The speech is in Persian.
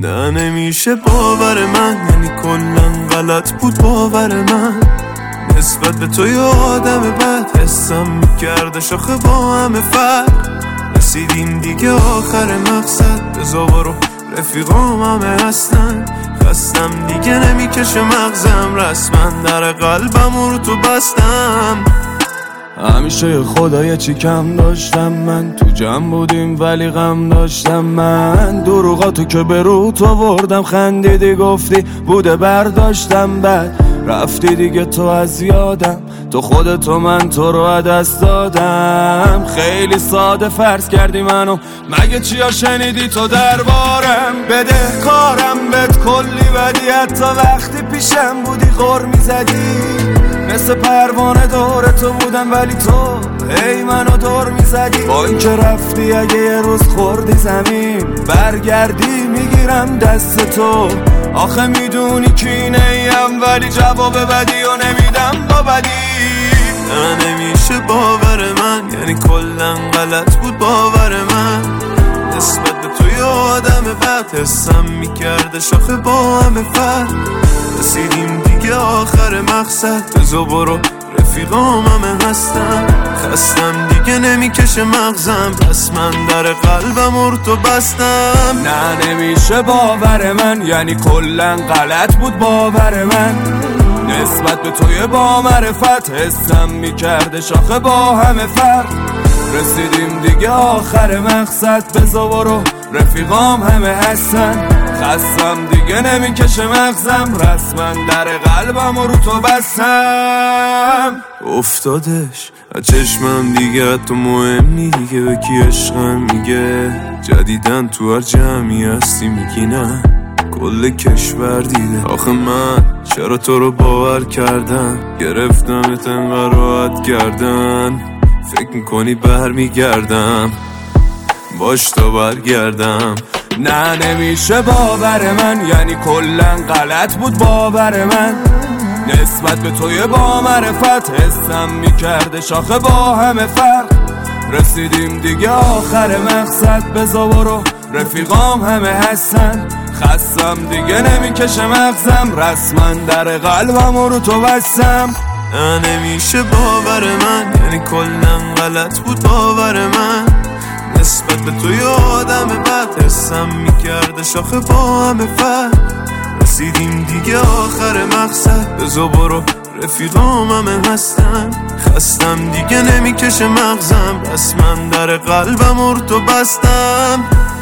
نه نمیشه باور من، یعنی کلن غلط بود باور من نسبت به تو. یه آدم بد حسم میکرده شاخه با همه فرق. رسیدیم دیگه آخر مقصد، بزا برو رفیقام همه هستن. خستم دیگه نمیکشه مغزم، رسما در قلبم رو تو بستم. همیشه خدای چی کم داشتم من، تو جمع بودیم ولی غم داشتم من. دروغاتو که به روت آوردم، خندیدی گفتی بوده برداشتم، بعد رفتی دیگه تو از یادم. تو خودتو من تو رو از دست دادم. خیلی ساده فرض کردی منو، مگه چیا شنیدی تو دربارم؟ بده کارم بهت کلی بدی، حتی وقتی پیشم بودی غر میزدی. مثل پروانه دور تو بودم ولی تو هی منو دور میزدی. با این که رفتی اگه یه روز خوردی زمین، برگردی میگیرم دست تو. آخه میدونی کینه ایم ولی جواب بدی و نمیدم با بدی. نه نمیشه باور من، یعنی کلن غلط بود باور من نسبت به تو. یه آدم بد حسم میکرده شاخه با همه فرق. رسیدیم دیگه آخر مقصد، بزا برو رفیقام همه هستن. خستم دیگه نمیکشه مغزم، پس من در قلبم رو تو بستم. نه نمیشه باور من، یعنی کلن غلط بود باور من نسبت به توی با معرفت. حسم میکرده شاخه با همه فرق. رسیدیم دیگه آخر مقصد، بزا برو رفیقام همه هستن. خستم دیگه نمیکشه مغزم، رسما در قلبم رو تو بستم. افتادش از چشمم دیگه، تو مهمی دیگه به کی عشقم میگه. جدیدن تو هر جمعی هستی میگی نه، کل کشور دیده. آخه من چرا تو رو باور کردم، گرفتمت انقدر راحت کردن. فکر میکنی برمیگردم، باش تا برگردم. نه نمیشه باور من، یعنی کلن غلط بود باور من نسبت به توی با معرفت. حسم میکرده شاخه با همه فرق. رسیدیم دیگه آخر مقصد، بزا برو رفیقام همه هستن. خستم دیگه نمیکشه مغزم، رسما در قلبم رو تو بستم. نه نمیشه باور من، یعنی کلن غلط بود باور من نسبت به تو. یه آدم بد حسم میکرده شاخه با همه فرق. رسیدیم دیگه آخر مقصد، بزا برو رفیقام همه هستن. خستم دیگه نمیکشه مغزم، رسما در قلبم رو تو بستم.